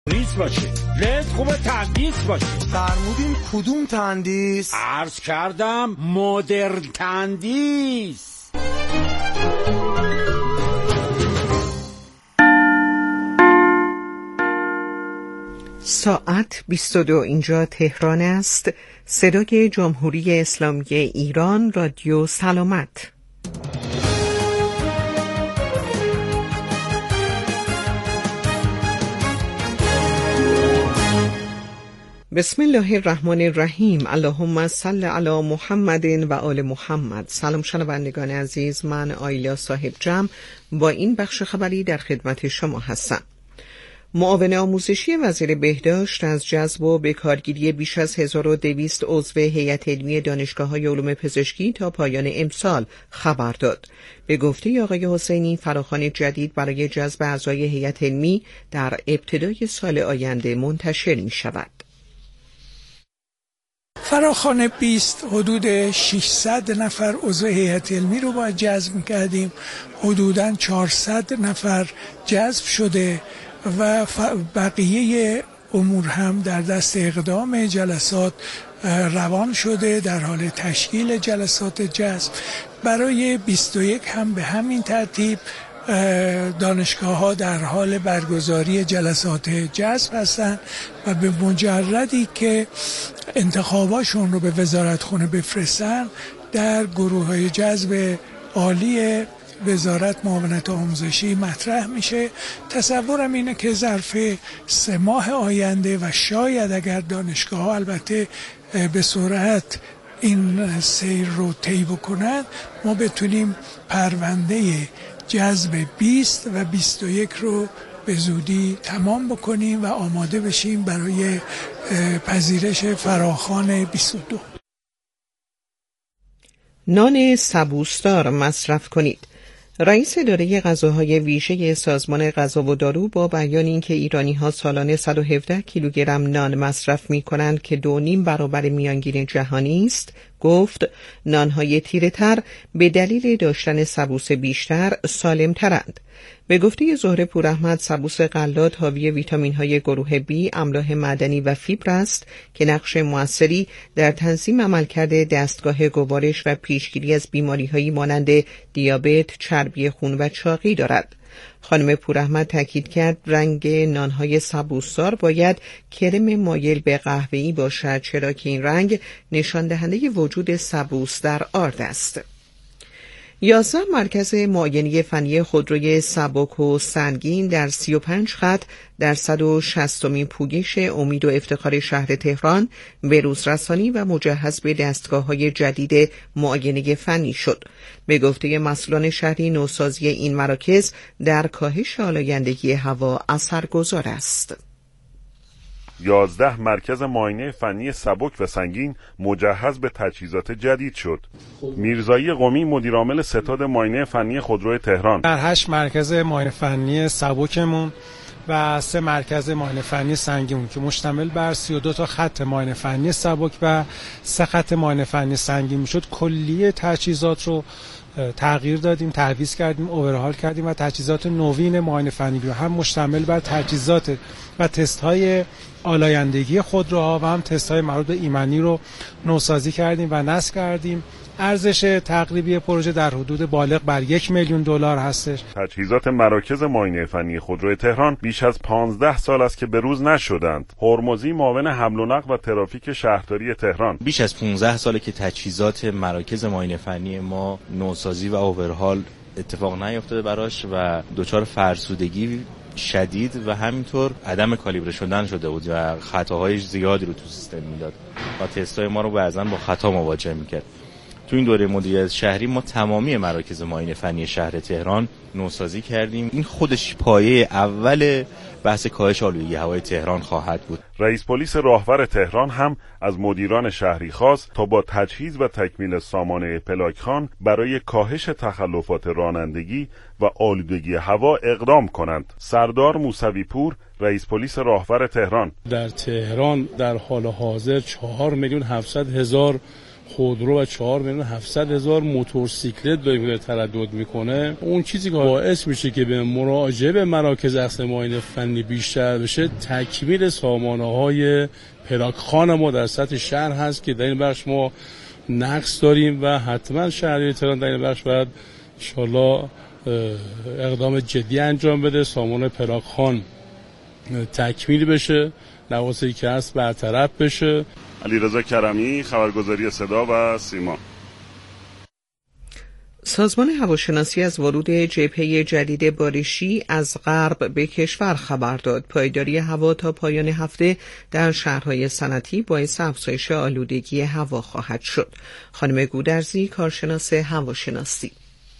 ریز باشه، لت خوبه تندیس باشه. فرمودین کدوم تندیس؟ عرض کردم مدرن تندیس. ساعت 22 اینجا تهران است. صدای جمهوری اسلامی ایران، رادیو سلامت. بسم الله الرحمن الرحیم. اللهم صل علی محمد و آل محمد. سلام شنوندگان عزیز، من آیلا صاحب جمع با این بخش خبری در خدمت شما هستم. معاون آموزشی وزیر بهداشت از جذب و بکارگیری بیش از 1200 عضو هیئت علمی دانشگاه‌های علوم پزشکی تا پایان امسال خبر داد. به گفته آقای حسینی، فراخوان جدید برای جذب اعضای هیئت علمی در ابتدای سال آینده منتشر می‌شود. فراخوان 20 حدود 600 نفر عضو هیئت علمی رو باید جذب می‌کردیم. حدوداً 400 نفر جذب شده و بقیه امور هم در دست اقدام جلسات روان شده در حال تشکیل جلسات جذب. برای 21 هم به همین ترتیب دانشگاه‌ها در حال برگزاری جلسات جذب هستند و به مجردی که انتخاباشون رو به وزارتخونه بفرستن در گروه‌های جذب عالی وزارت معاونت آموزشی مطرح میشه. تصورم اینه که ظرف 3 ماه آینده و شاید اگر دانشگاه‌ها البته به سرعت این سیر رو طی بکنن، ما بتونیم پرونده جذب 20 و 21 رو به زودی تمام بکنیم و آماده بشیم برای پذیرش فراخوان 22. نان سبوسدار مصرف کنید. رئیس اداره غذاهای ویژه سازمان غذا و دارو با بیان اینکه ایرانی‌ها سالانه 117 کیلوگرم نان مصرف می‌کنند که 2.5 برابر میانگین جهانی است، گفت نان‌های تیره‌تر به دلیل داشتن سبوس بیشتر سالم‌ترند. به گفته زهره پوراحمد، سبوس غلات حاوی ویتامین‌های گروه B، املاح معدنی و فیبر است که نقش موثری در تنظیم عملکرد دستگاه گوارش و پیشگیری از بیماری‌هایی مانند دیابت، چربی خون و چاقی دارد. خانم پوراحمد تاکید کرد رنگ نان‌های سبوسدار باید کرم مایل به قهوه‌ای باشد، چرا که این رنگ نشان دهنده وجود سبوس در آرد است. 11 مرکز معاینه فنی خودروی سبک و سنگین در 35 خط در 160مین پویش امید و افتخار شهر تهران به روز رسانی و مجهز به دستگاه‌های جدید معاینه فنی شد. به گفته مسئولان شهری، نوسازی این مراکز در کاهش آلایندگی هوا اثرگذار است. 11 مرکز معاینه فنی سبک و سنگین مجهز به تجهیزات جدید شد. میرزایی قمی، مدیرعامل ستاد معاینه فنی خودروی تهران: در 8 مرکز معاینه فنی سبکمون و 3 مرکز معاینه فنی سنگینمون که مشتمل بر 32 تا خط معاینه فنی سبک و 3 خط معاینه فنی سنگین میشد، کلیه تجهیزات رو تغییر دادیم، تعویض کردیم، اورهال کردیم و تجهیزات نوین معاینه فنی رو هم مشتمل بر تجهیزات و تست‌های آلایندگی خودروها و هم تست‌های مربوط به ایمنی رو نوسازی کردیم و نصب کردیم. ارزش تقریبی پروژه در حدود بالغ بر $1,000,000 هستش. تجهیزات مراکز معاینه فنی خودروی تهران بیش از 15 سال است که به روز نشدند. هرمزی، معاون حمل و نقل و ترافیک شهرداری تهران: بیش از 15 ساله که تجهیزات مراکز معاینه فنی ما نوسازی و اوورهال اتفاق نیفتاده براش و دچار فرسودگی شدید و همینطور عدم کالیبره شدن شده بود و خطاهای زیادی رو تو سیستم میداد و تستای ما رو بعضا با خطا مواجه میکرد. تو این دوره مدیریت شهری ما تمامی مراکز معاینه فنی شهر تهران نوسازی کردیم. این خودش پایه اول بحث کاهش آلودگی هوای تهران خواهد بود. رئیس پلیس راهور تهران هم از مدیران شهری خواست تا با تجهیز و تکمیل سامانه پلاکخوان برای کاهش تخلفات رانندگی و آلودگی هوا اقدام کنند. سردار موسوی پور، رئیس پلیس راهور تهران: در تهران در حال حاضر 4,700,000 خودرو و 4,700,000 موتورسیکلت داره تردد میکنه. اون چیزی که باعث میشه که به مراجعه به مراکز اخذ معاینه فنی بیشتر بشه تکمیل سامانه‌های پلاکخوان ما در سطح شهر هست که در این بخش ما نقص داریم و حتما شهری تهران در این بخش باید انشالله اقدام جدی انجام بده، سامان پلاکخوان تکمیل بشه، نواقصی که هست برطرف بشه. علیرضا کرمی، خبرگزاری صدا و سیما. سازمان هواشناسی از ورود جبهه جدید بارشی از غرب به کشور خبر داد. پایداری هوا تا پایان هفته در شهرهای صنعتی باعث افزایش آلودگی هوا خواهد شد. خانم گودرزی، کارشناس هواشناسی: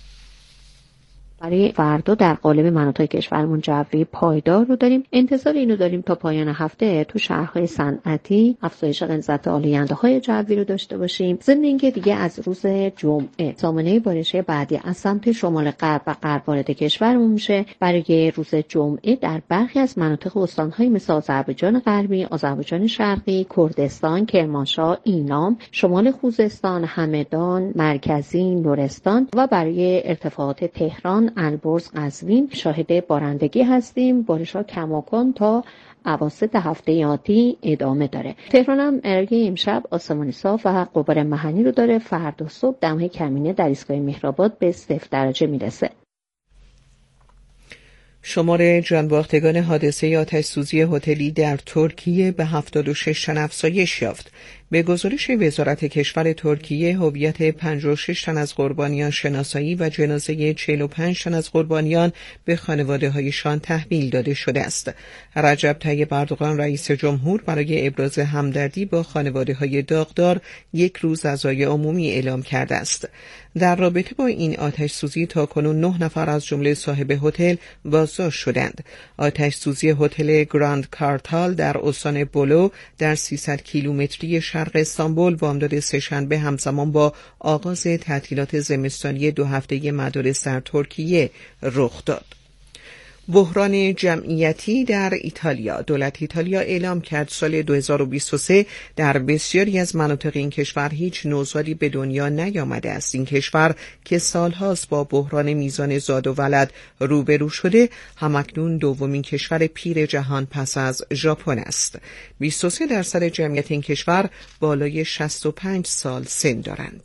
برای فردا در قالب مناطق کشورمون جوی پایدار رو داریم. انتظار اینو داریم تا پایان هفته تو شهرهای صنعتی افزایش غلظت آلاینده‌های جوی رو داشته باشیم. ضمن اینکه دیگه از روز جمعه سامانه بارشی بعدی از سمت شمال غرب و غرب وارد کشورمون میشه. برای روز جمعه در برخی از مناطق استان‌های مثل آذربایجان غربی، آذربایجان شرقی، کردستان، کرمانشاه، اینام، شمال خوزستان، همدان، مرکزی، لرستان و برای ارتفاعات تهران، البرز، قزوین شاهد بارندگی هستیم. بارش‌ها کماکان تا اواسط هفته آتی ادامه داره. تهران هم برای امشب آسمانی صاف و غبار مهنی رو داره. فردا صبح دمای کمینه در ایستگاه مهرآباد به 0 درجه میرسه. شمار جانباختگان حادثه آتش‌سوزی هتلی در ترکیه به 76 تن افزایش یافت. به گزارش وزارت کشور ترکیه، هویت 56 تن از قربانیان شناسایی و جنازه 45 تن از قربانیان به خانواده‌هایشان تحویل داده شده است. رجب طیب اردوغان رئیس جمهور برای ابراز همدردی با خانواده‌های داغدار یک روز عزای عمومی اعلام کرده است. در رابطه با این آتش‌سوزی تاکنون 9 نفر از جمله صاحب هتل بازداشت شدند. آتش‌سوزی هتل گراند کارتال در استان بولو در 300 کیلومتری شرق استانبول بامداد سه‌شنبه همزمان با آغاز تعطیلات زمستانی 2 هفته مدارس در ترکیه رخ داد. بحران جمعیتی در ایتالیا. دولت ایتالیا اعلام کرد سال 2023 در بسیاری از مناطق این کشور هیچ نوزادی به دنیا نیامده است. این کشور که سالهاست با بحران میزان زاد و ولد روبرو شده، همکنون دومین کشور پیر جهان پس از ژاپن است. 23% جمعیت این کشور بالای 65 سال سن دارند.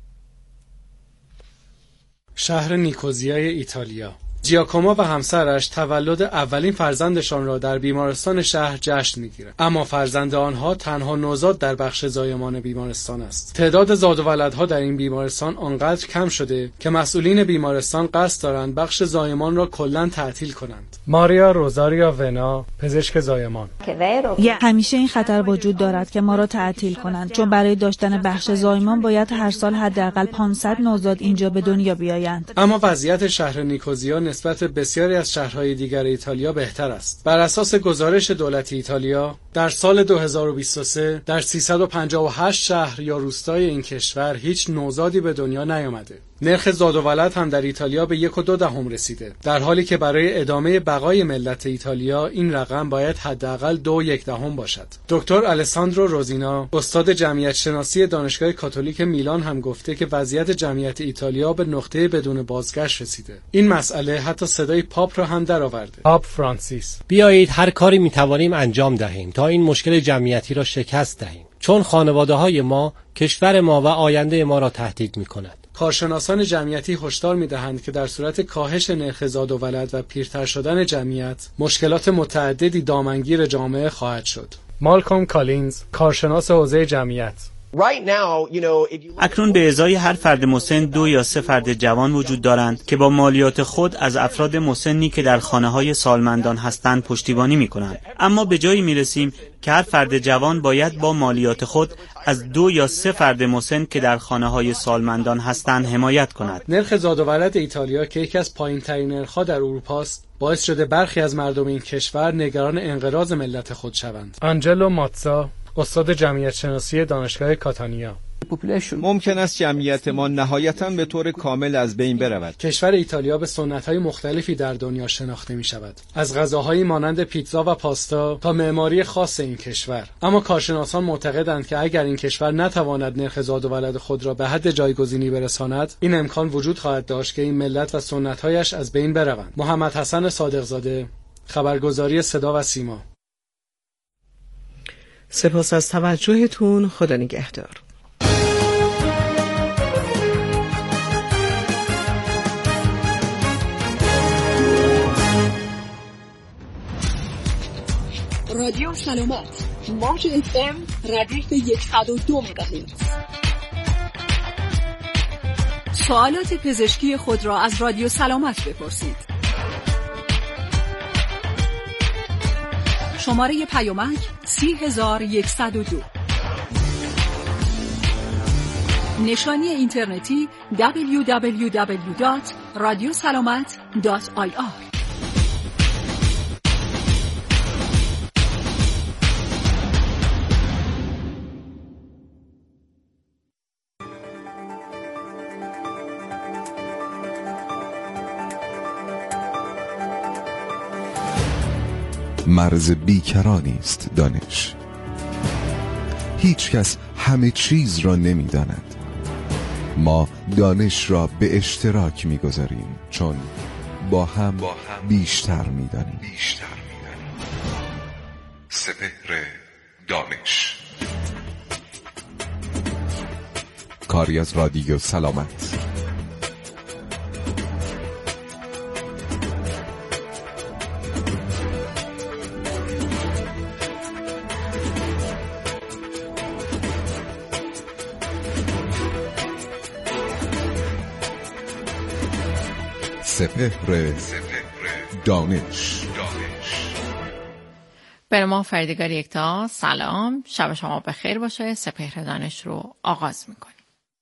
شهر نیکوزیای ایتالیا. جیاکومو و همسرش تولد اولین فرزندشان را در بیمارستان شهر جشن می‌گیرند، اما فرزند آنها تنها نوزاد در بخش زایمان بیمارستان است. تعداد زاد و ولدها در این بیمارستان آنقدر کم شده که مسئولین بیمارستان قصد دارند بخش زایمان را کلاً تعطیل کنند. ماریا روزاریا ونا، پزشک زایمان: همیشه این خطر وجود دارد که ما را تعطیل کنند، چون برای داشتن بخش زایمان باید هر سال حداقل 500 نوزاد اینجا به دنیا بیایند. اما وضعیت شهر نیکوزیا نسبت به بسیاری از شهرهای دیگر ایتالیا بهتر است. بر اساس گزارش دولت ایتالیا، در سال 2023 در 358 شهر یا روستای این کشور هیچ نوزادی به دنیا نیامده. نرخ زاد و ولد هم در ایتالیا به 1.2 رسیده، در حالی که برای ادامه بقای ملت ایتالیا این رقم باید حداقل 2.1 باشد. دکتر الساندرو روزینا، استاد جمعیت شناسی دانشگاه کاتولیک میلان هم گفته که وضعیت جمعیت ایتالیا به نقطه بدون بازگشت رسیده. این مسئله حتی صدای پاپ را هم درآورده. پاپ فرانسیس: بیایید هر کاری میتوانیم انجام دهیم تا این مشکل جمعیتی را شکست دهیم، چون خانواده‌های ما کشور ما و آینده ما را تهدید می‌کند. کارشناسان جمعیتی هشدار می‌دهند که در صورت کاهش نرخ زاد و ولد و پیرتر شدن جمعیت، مشکلات متعددی دامنگیر جامعه خواهد شد. مالکوم کالینز، کارشناس حوزه جمعیت: اکنون به ازای هر فرد مسن 2 یا 3 فرد جوان وجود دارند که با مالیات خود از افراد مسنی که در خانه‌های سالمندان هستند پشتیبانی می‌کنند. اما به جایی می‌رسیم که هر فرد جوان باید با مالیات خود از 2 یا 3 فرد مسن که در خانه‌های سالمندان هستند حمایت کند. نرخ زاد و ولد ایتالیا که یکی از پایین‌ترین نرخ‌ها در اروپا است، باعث شده برخی از مردم این کشور نگران انقراض ملت خود شوند. آنجلو ماتزا، استاد جمعیت شناسی دانشگاه کاتانیا: ممکن است جمعیت ما نهایتاً به طور کامل از بین برود. کشور ایتالیا به سنت‌های مختلفی در دنیا شناخته می‌شود، از غذاهایی مانند پیتزا و پاستا تا معماری خاص این کشور. اما کارشناسان معتقدند که اگر این کشور نتواند نرخ زاد و ولد خود را به حد جایگزینی برساند، این امکان وجود خواهد داشت که این ملت و سنت‌هایش از بین بروند. محمد حسن صادقزاده، خبرگزاری صدا و سیما. سپاس از توجهتون. خدا نگهدار. رادیو سلامت، موج FM ردیف 102 مگاهرتز. سوالات پزشکی خود را از رادیو سلامت بپرسید. شماره پیامک 30102. نشانی اینترنتی www.radiosalamat.ir. مرز بیکرانی است دانش. هیچ کس همه چیز را نمی داند. ما دانش را به اشتراک می گذاریم چون با هم بیشتر می دانیم. سپهر دانش، کاری از رادیو سلامت. سپهر دانش. به نام فریدگار یکتا، سلام، شب شما بخیر باشه. سپهر دانش رو آغاز میکنیم.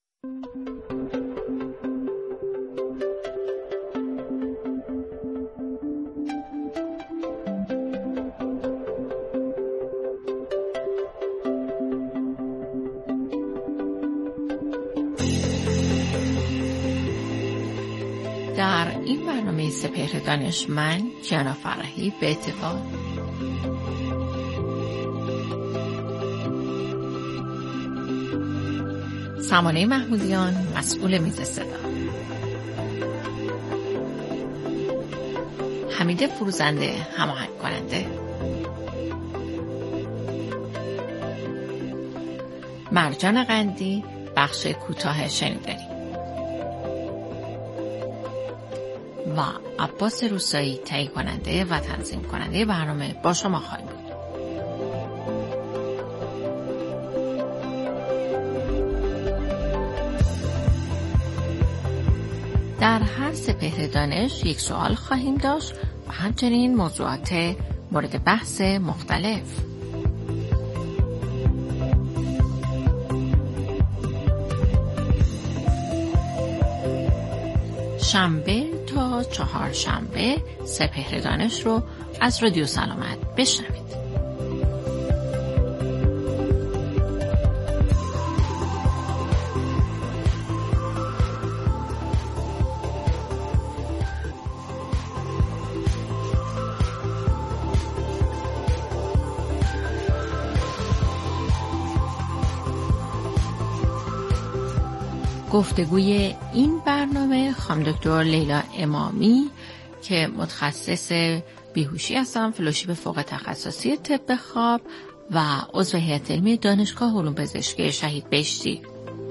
در این برنامه سپهر دانش من جانا فرحی به اتفاق سمانه محمودیان مسئول میز صدا، حمید فروزنده هماهنگ کننده، مرجان قندی بخش کوتاه شنیداری و عباس روسایی تهیه کننده و تنظیم کننده برنامه با شما خواهیم بود. در هر سپهر دانش یک سوال خواهیم داشت و همچنین موضوعات مورد بحث مختلف. شنبه تا چهارشنبه سپهر دانش رو از رادیو سلامت بشنوید. گفتگوی این برنامه خانم دکتر لیلا امامی که متخصص بیهوشی هستن، فلوشیپ فوق تخصصی طب خواب و عضو هیئت علمی دانشگاه علوم پزشکی شهید بهشتی.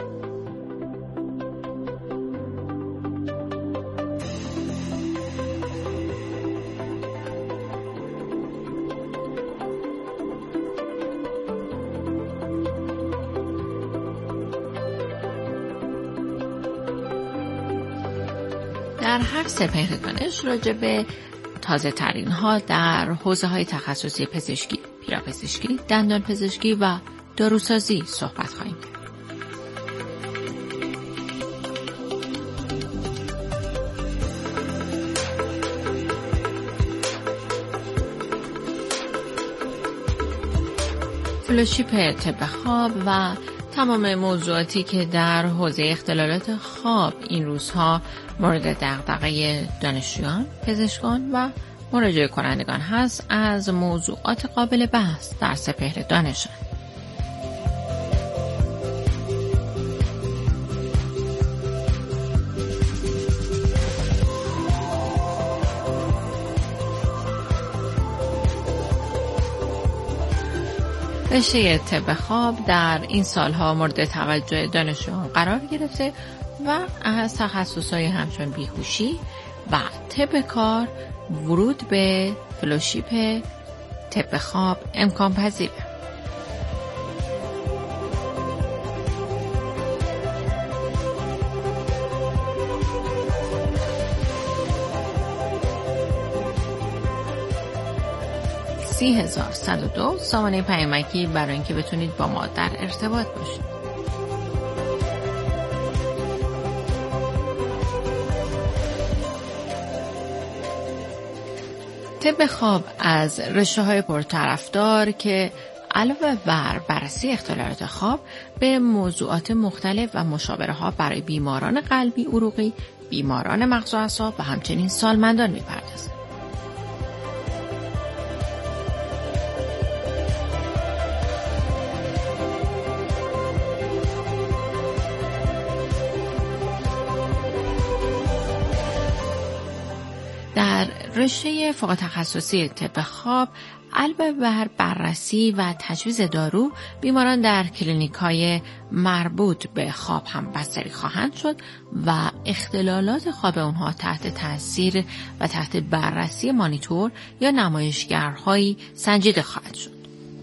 در هر سپهر دانش راجع به تازه ترین ها در حوزه های تخصصی پزشکی، پیراپزشکی، دندان پزشکی و داروسازی صحبت خواهیم کرد. فلوشیپ طب خواب و تمام موضوعاتی که در حوزه اختلالات خواب این روزها مورد دغدغه دانشجویان، پزشکان و مراجعه کنندگان هست از موضوعات قابل بحث در سپهر دانش. رشته طب خواب در این سالها مورد توجه دانشجویان قرار گرفته و از تخصصهای همچون بیهوشی و طب کار ورود به فلوشیپ طب خواب امکان پذیره. $30,102 سامانه پیامکی برای اینکه بتونید با ما در ارتباط باشید. طب خواب از رشته‌های پرطرفدار که علاوه بر بررسی اختلالات خواب به موضوعات مختلف و مشاوره‌ها برای بیماران قلبی عروقی، بیماران مغز و اعصاب و همچنین سالمندان می‌پردازد. در رشته فوق تخصصی طب خواب علاوه بر بررسی و تجویز دارو، بیماران در کلینیک‌های مربوط به خواب هم بستری خواهند شد و اختلالات خواب اونها تحت تاثیر و تحت بررسی مانیتور یا نمایشگرهایی سنجیده خواهد شد.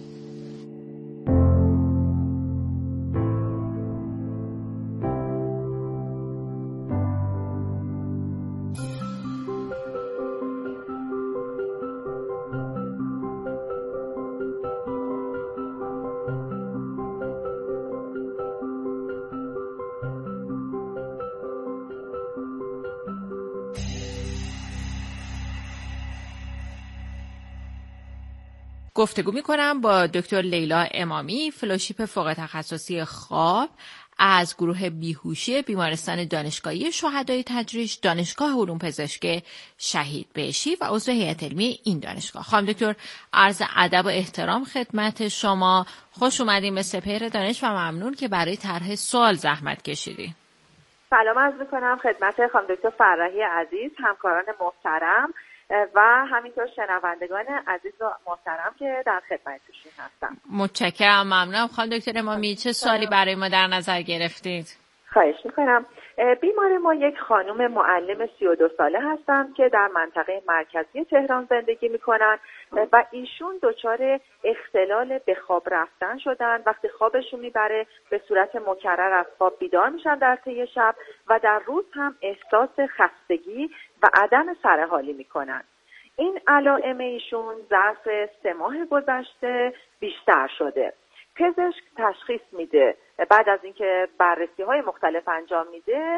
گفتگو می‌کنم با دکتر لیلا امامی، فلوشیپ فوق تخصصی خواب از گروه بیهوشی بیمارستان دانشگاهی شهدای تجریش، دانشگاه علوم پزشکی شهید بهشتی و عضو هیئت علمی این دانشگاه. خانم دکتر، عرض ادب و احترام خدمت شما. خوش اومدین به سپهر دانش و ممنون که برای طرح سوال زحمت کشیدین. سلام عرض می‌کنم خدمت خانم دکتر فرحی عزیز، همکاران محترم و همینطور شنوندگان عزیز و محترم که در خدمتشون هستم. متشکرم، ممنونم. خانم دکتر امامی، چه سوالی برای ما در نظر گرفتید؟ خواهش میکنم. بیمار ما یک خانم معلم 32 ساله هستند که در منطقه مرکزی تهران زندگی میکنن و ایشون دچار اختلال به خواب رفتن شدن. وقتی خوابشون میبره به صورت مکرر از خواب بیدار میشن در طی شب و در روز هم احساس خستگی و عدم سرحالی میکنن. این علائم ایشون ظرف 3 ماه گذشته بیشتر شده. پزشک تشخیص میده بعد از اینکه بررسی‌های مختلف انجام میده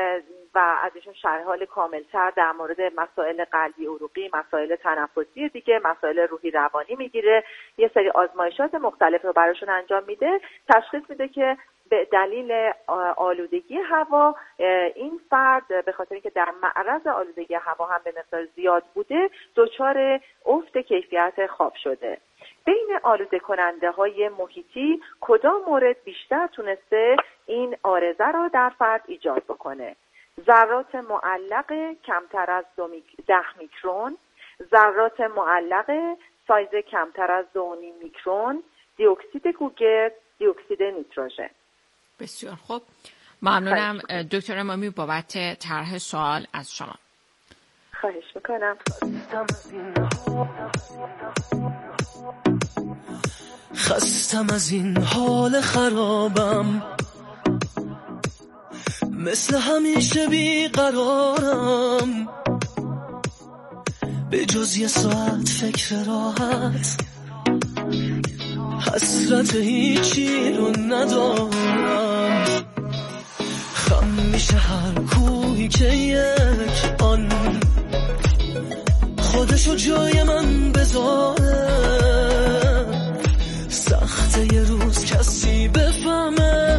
و از ایشون شرح حال کاملتر در مورد مسائل قلبی عروقی، مسائل تنفسی دیگه، مسائل روحی روانی میگیره، یه سری آزمایشات مختلف رو براشون انجام میده. تشخیص میده که به دلیل آلودگی هوا این فرد به خاطر اینکه در معرض آلودگی هوا هم به مقدار زیاد بوده دچار افت کیفیت خواب شده. بین آلوده کننده های محیطی کدام مورد بیشتر تونسته این عارضه را در فرد ایجاد بکنه؟ ذرات معلق کمتر از 10 میکرون، ذرات معلق سایز کمتر از 2.5 میکرون، دیوکسید گوگرد، دیوکسید نیتروژن. بسیار خوب، ممنونم دکتر امامی بابت طرح سوال از شما. خواهش میکنم. خستم از این حال خرابم، مثل همیشه بیقرارم، به جز یه ساعت فکر راحت، حسرت هیچی رو ندارم. خم میشه هر کوهی که یک آن خودشو جای من بذاره، سخته یه روز کسی بفهمه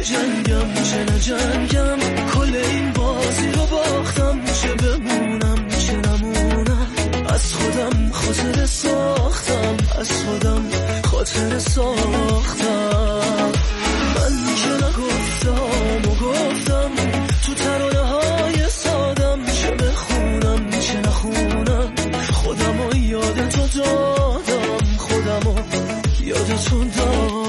بجنگم چه نجنگم، کل این بازی رو باختم، چه بمونم چه نمونم، از خودم خاطره ساختم، از خودم خاطره ساختم. من که نگفتم و گفتم تو ترانه های سادم، چه بخونم چه نخونم، خودم رو یاد تو دادم، خودم رو یاد تو دادم.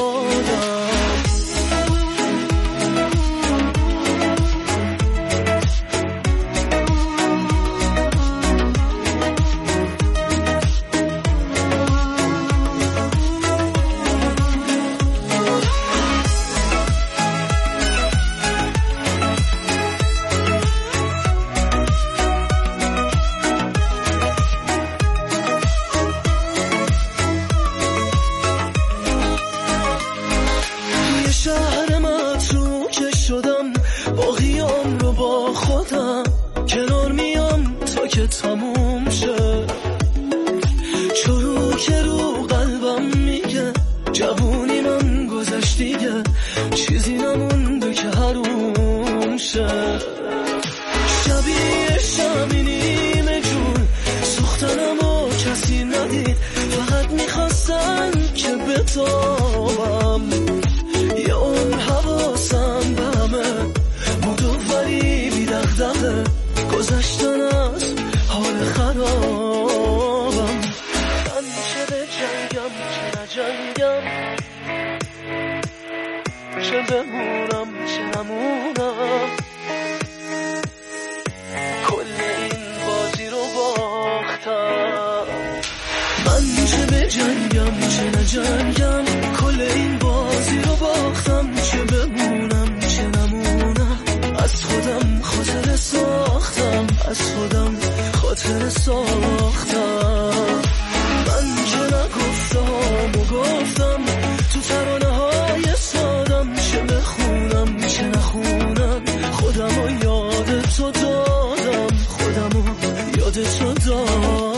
شهر متروکه شدم، باقیام رو با خودم کنار میام تا که تموم شه، چرو که رو قلبم میگه جوونی من گذشت دیگه، چیزی نمونده که حروم شه. شبیه شمی نیمه جون سوختنمو کسی ندید، فقط میخواستن که بتابم، یه اون حواسم به همه بود ولی بی دغدغه، گذشتن از حال خرابم. من چه بجنگم چه نجنگم، چه بمونم چه نمونم، کل این بازی رو باختم. من چه بجنگم چه نجنگم، کل این بازی رو باختم، چه بمونم چه نمونم، از خودم خاطره ساختم، از خودم خاطره ساختم. من که نگفتم و گفتم تو ترانه های سادم، چه بخونم چه نخونم، خودم رو یاد تو دادم، خودم رو یاد تو دادم.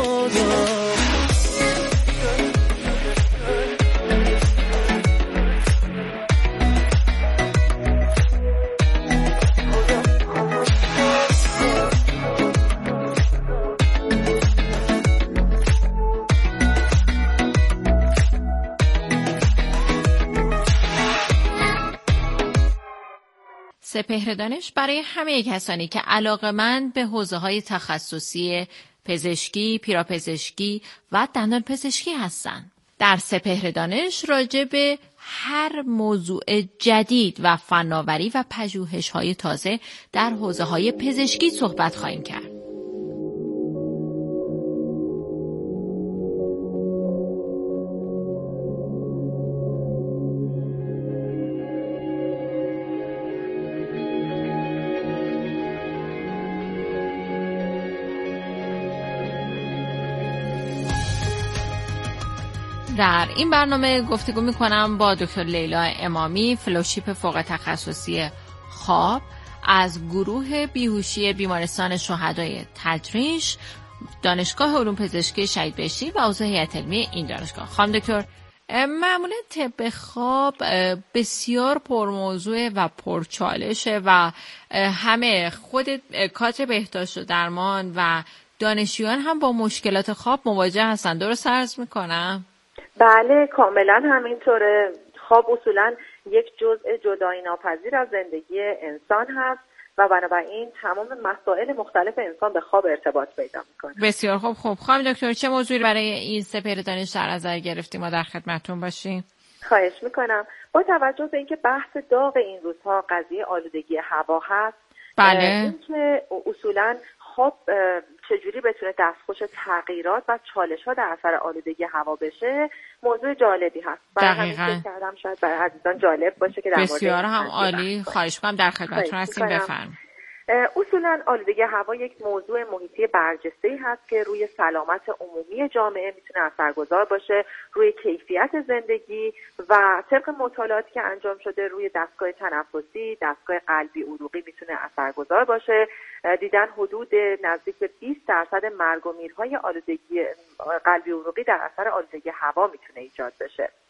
سپهر برای همه کسانی که علاقه‌مند به حوزه‌های تخصصی پزشکی، پیراپزشکی و دندان پزشکی هستند. در سپهر دانش راجع به هر موضوع جدید و فناوری و پژوهش‌های تازه در حوزه‌های پزشکی صحبت خواهیم کرد. در این برنامه گفتگو می‌کنم با دکتر لیلا امامی، فلوشیپ فوق تخصصی خواب از گروه بیهوشی بیمارستان شهدای تجریش، دانشگاه علوم پزشکی شهید بهشتی و عضو هیئت علمی این دانشگاه. خانم دکتر، معمولا طب خواب بسیار پرموضوع و پرچالشه و همه خود کادر بهداشت و درمان و دانشجویان هم با مشکلات خواب مواجه هستن. درست عرض میکنم؟ بله، کاملا همینطوره. خواب اصولا یک جزء جدایی ناپذیر از زندگی انسان هست و بنابراین تمام مسائل مختلف انسان به خواب ارتباط پیدا میکنه. بسیار خوب. خانم دکتر، چه موضوعی برای این سپهر دانش در نظر گرفتیم ما در خدمتتون باشیم؟ خواهش میکنم. با توجه به اینکه بحث داغ این روزها قضیه آلودگی هوا هست، بله، اینکه اصولا خواب چجوری بتونه دستخوش تغییرات و چالش‌ها در اثر آلودگی هوا بشه موضوع جالبی هست. دقیقاً. فکر کردم شاید برای عزیزان جالب باشه که در مورد بسیار هم عالی. خواهش می‌کنم، در خدمتتون هستیم، بفرمایید. اصولا آلودگی هوا یک موضوع محیطی برجسته‌ای هست که روی سلامت عمومی جامعه میتونه اثرگذار باشه، روی کیفیت زندگی و طبق مطالعاتی که انجام شده روی دستگاه تنفسی، دستگاه قلبی عروقی میتونه اثرگذار باشه. دیدن حدود نزدیک به 20% مرگ و میرهای آلودگی قلبی عروقی در اثر آلودگی هوا میتونه ایجاد بشه.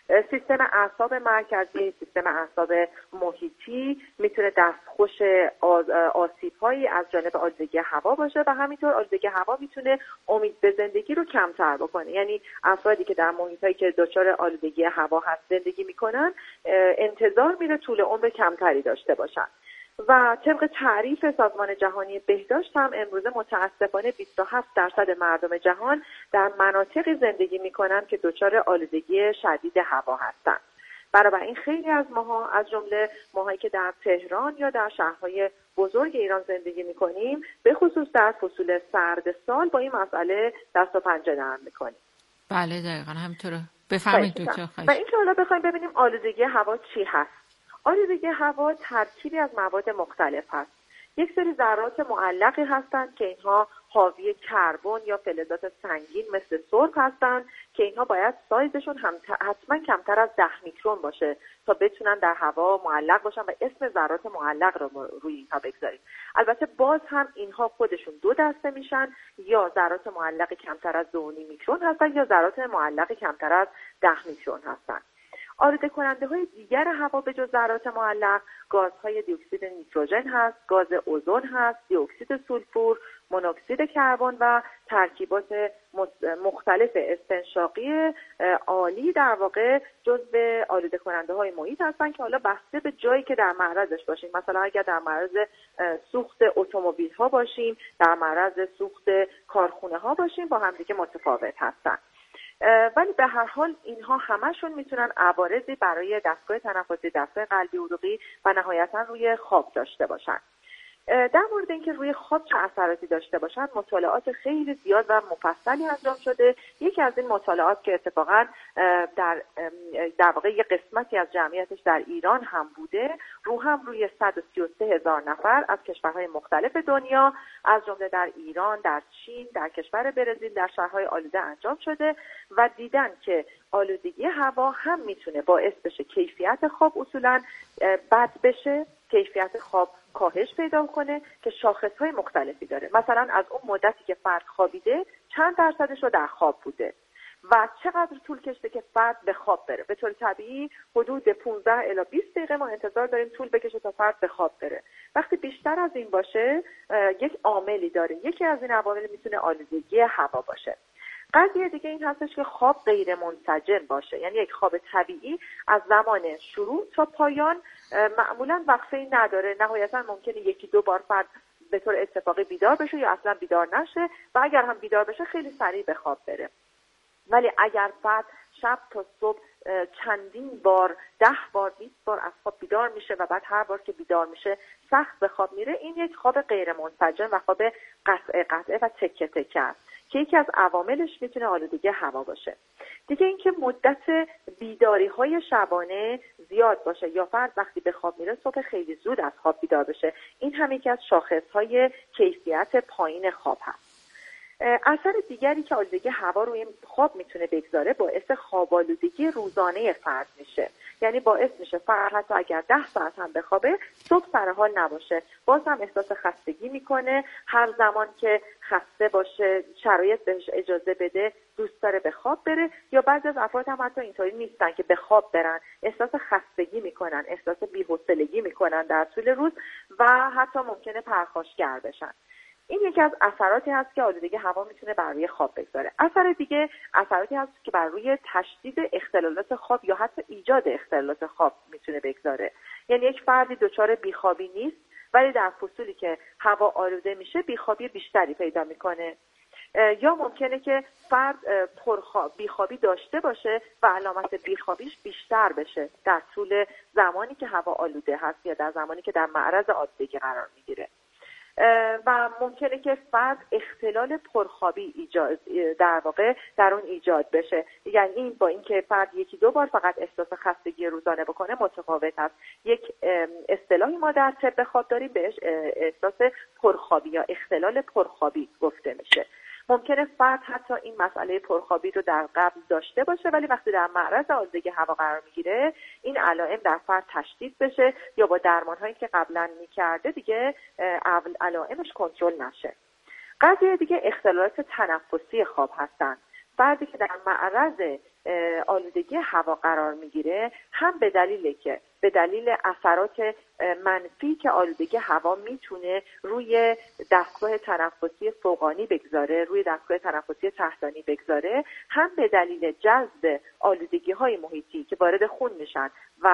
سیستم اعصاب مرکزی، سیستم اعصاب محیطی میتونه دستخوش آسیب‌هایی از جانب آلودگی هوا باشه و همینطور آلودگی هوا میتونه امید به زندگی رو کمتر بکنه. یعنی افرادی که در محیطایی که دچار آلودگی هوا هست زندگی میکنن انتظار میره طول عمر کمتری داشته باشن. و طبق تعریف سازمان جهانی بهداشت هم امروزه متاسفانه 27% مردم جهان در مناطقی زندگی میکنن که دچار آلودگی شدید هوا هستند. بنابراین خیلی از ماها، از جمله ماهایی که در تهران یا در شهرهای بزرگ ایران زندگی میکنیم، به خصوص در فصول سرد سال با این مسئله دست و پنجه نرم میکنیم. بله دقیقاً همینطوره. بفرمایید دکتر. و اینکه حالا بخوایم ببینیم آلودگی هوا چی هست. آلودگی هوا ترکیبی از مواد مختلف هست. یک سری ذرات معلقی هستند که اینها حاوی کربن یا فلزات سنگین مثل سرب هستند که اینها باید سایزشون حتما کمتر از 10 میکرون باشه تا بتونن در هوا معلق باشن و اسم ذرات معلق رو روی اینها بگذاریم. البته باز هم اینها خودشون دو دسته میشن، یا ذرات معلق کمتر از 2.5 میکرون هستن یا ذرات معلق کمتر از 10 میکرون هستن. آلوده کننده های دیگر هوا به جز ذرات معلق گازهای دی اکسید نیتروژن هست، گاز اوزون هست، دی اکسید سولفور، مونوکسید کربن و ترکیبات مختلف استنشاقی عالی در واقع جزو آلوده کننده های محیط هستند که حالا بسته به جایی که در معرضش باشیم، مثلا اگر در معرض سوخت اتومبیل ها باشیم، در معرض سوخت کارخونه ها باشیم، با همدیگه متفاوت هستند. ولی به هر حال اینها همشون میتونن عوارضی برای دستگاه تنفسی، دستگاه قلبی عروقی و نهایتا روی خواب داشته باشن. در مورد اینکه روی خواب چه اثراتی داشته باشن مطالعات خیلی زیاد و مفصلی انجام شده. یکی از این مطالعات که اتفاقا در واقع یک قسمتی از جمعیتش در ایران هم بوده، روی 133,000 نفر از کشورهای مختلف دنیا از جمله در ایران، در چین، در کشور برزیل، در شهرهای آلوده انجام شده و دیدن که آلودگی هوا هم میتونه باعث بشه کیفیت خواب اصولا بد بشه، کیفیت خواب کاهش پیدا کنه که شاخصهای مختلفی داره. مثلا از اون مدتی که فرد خوابیده چند درصدش رو در خواب بوده و چقدر طول کشیده که فرد به خواب بره. به طور طبیعی حدود 15 الی 20 دقیقه ما انتظار داریم طول بکشه تا فرد به خواب بره. وقتی بیشتر از این باشه یک عاملی داره. یکی از این عوامل میتونه آلودگی هوا باشه. قضیه دیگه این هستش که خواب غیر منسجم باشه، یعنی یک خواب طبیعی از زمان شروع تا پایان معمولا وقفه‌ای نداره. نهایتا ممکنه 1-2 بار فرد به طور اتفاقی بیدار بشه یا اصلا بیدار نشه و اگر هم بیدار بشه خیلی سریع به خواب بره. ولی اگر فرد شب تا صبح چندین بار، 10 بار، 20 بار از خواب بیدار میشه و بعد هر بار که بیدار میشه سخت به خواب میره، این یک خواب غیر منسجم و خواب قطعه و تکه تکه است که یکی از عواملش میتونه آلودگی هوا باشه. دیگه اینکه مدت بیداری های شبانه زیاد باشه یا فرد وقتی به خواب میره صبح خیلی زود از خواب بیدار بشه، این هم یکی از شاخصهای کیفیت پایین خواب هست. اثر دیگری که آلودگی هوا روی خواب میتونه بگذاره باعث خواب آلودگی روزانه فرد میشه. یعنی باعث میشه فرد حتی اگر 10 ساعت هم بخوابه صبح سر حال نباشه، باز هم احساس خستگی میکنه، هر زمان که خسته باشه شرایط بهش اجازه بده دوست داره به خواب بره، یا بعضی از افراد هم حتی اینطوری نیستن که به خواب برن، احساس خستگی میکنن، احساس بی‌حوصلگی میکنن در طول روز و حتی ممکنه پرخاشگر بشن. این یکی از اثراتی هست که آلودگی هوا میتونه بر روی خواب بگذاره. اثر دیگه اثراتی هست که بر روی تشدید اختلالات خواب یا حتی ایجاد اختلالات خواب میتونه بگذاره. یعنی یک فردی دچار بیخوابی نیست ولی در فصولی که هوا آلوده میشه بیخوابی بیشتری پیدا میکنه، یا ممکنه که فرد بیخوابی داشته باشه و علامت بیخوابیش بیشتر بشه در طول زمانی که هوا آلوده هست یا در زمانی که در معرض آلودگی قرار میگیره. و ممکنه که فرد اختلال پرخوابی در واقع در اون ایجاد بشه. یعنی این با اینکه فرد 1-2 بار فقط احساس خستگی روزانه بکنه متفاوت است. یک اصطلاحی ما در طب خواب داریم بهش احساس پرخوابی یا اختلال پرخوابی گفته میشه. ممکنه فرد حتی این مسئله پرخوابی رو در قبل داشته باشه ولی وقتی در معرض آلودگی هوا قرار میگیره این علائم در فرد تشدید بشه یا با درمان‌هایی که قبلا میکرده دیگه علائمش کنترل نشه. قضیه دیگه اختلالات تنفسی خواب هستن. فردی که در معرض آلودگی هوا قرار میگیره، هم به دلیل اثرات منفی که آلودگی هوا میتونه روی دستگاه تنفسی فوقانی بگذاره، روی دستگاه تنفسی تحتانی بگذاره، هم به دلیل جذب آلودگی های محیطی که وارد خون میشن و